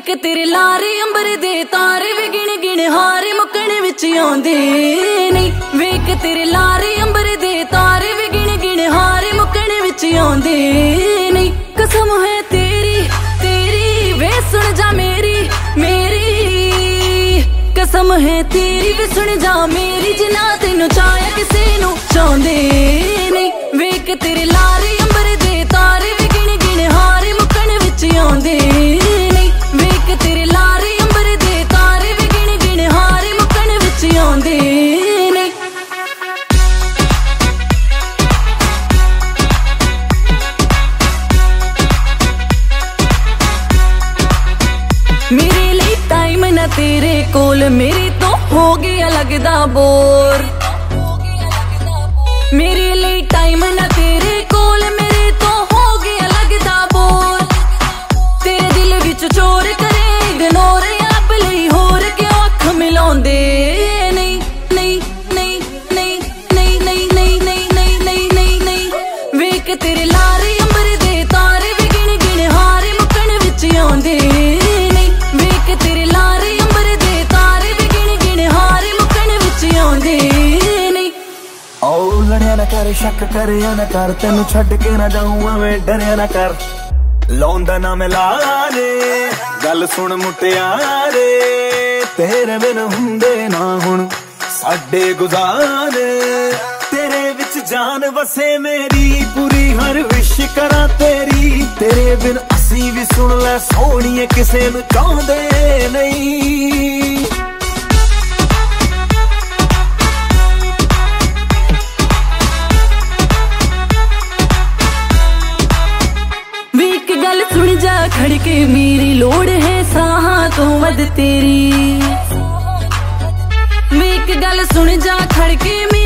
ਵੇਖ ਤੇਰੇ ਲਾਰੇ ਅੰਬਰ ਦੇ ਤਾਰੇ ਵੀ ਗਿਣ ਗਿਣ ਹਾਰੇ ਮੁੱਕਣ ਵਿੱਚ ਆਉਂਦੇ ਨਹੀਂ। ਵੇਖ ਤੇਰੇ ਲਾਰੇ ਅੰਬਰ ਦੇ ਤਾਰੇ ਵੀ ਗਿਣ ਗਿਣ ਹਾਰੇ ਮੁੱਕਣ ਵਿੱਚ ਆਉਂਦੇ ਨਹੀਂ। ਕਸਮ ਹੈ ਤੇਰੀ ਤੇਰੀ ਵੇ ਸੁਣ ਜਾ ਮੇਰੀ ਮੇਰੀ ਕਸਮ ਹੈ ਤੇਰੀ ਵੇ ਸੁਣ ਜਾ ਮੇਰੀ ਜਿਨਾ ਤੈਨੂੰ ਚਾਹਿਆ ਕਿਸੇ ਨੂੰ ਚਾਹੁੰਦੇ ਨਹੀਂ। ਵੇਖ ਤੇਰੇ ਲਾਰੇ ਅੰਬਰ ਦੇ ਤਾਰੇ ਵੀ ਗਿਣ ਗਿਣ ਹਾਰੇ ਮੁੱਕਣ ਵਿੱਚ ਆਉਂਦੇ ਨਹੀਂ। ਵੇਖ ਤੇਰੇ ਲਾਰੇ ਅੰਬਰ ਦੇ ਤਾਰੇ ਵੀ ਗਿਣ ਗਿਣ ਹਾਰੇ ਮੁੱਕਣ ਵਿੱਚ ਆਉਂਦੇ ਨਹੀਂ। मेरे लिए टाइम ना तेरे कोल मेरे तो हो गया लगदा बोर। मेरे लिए टाइम ना तेरे कोल मेरे तो हो गया लगदा बोर। तेरे दिल विच चोर करे इग्नोर आप लई होर क्यों अख मिलाउंदे नहीं नहीं नहीं नहीं नहीं नहीं नहीं नहीं नहीं नहीं नहीं नहीं। वेख तेरे लारे अंबर दे तारे भी गिण गिण हारे मुक्कण विच आउंदे तेरे लारे अंबर दे तारे भी गिण गिण हारे मुक्कण विच आउंदे नहीं। ओ लड़िया ना कर शक करिया ना कर तेनू छड्ड के ना जाऊं मैं डरिया ना कर। लौंदा ना मैं लारे गल सुन मुटियारे तेरे बिन हुंदे ना हुण साडे गुजारे। तेरे विच जान वसे मेरी पूरी हर विश करा तेरी। तेरे बिन असी भी सुन लै सोहणीए किसे नू चाहुंदे नहीं। वे एक गल सुन जा खड़के मेरी लोड़ है साहां तो वध तेरी। वे एक गल सुन जा खड़के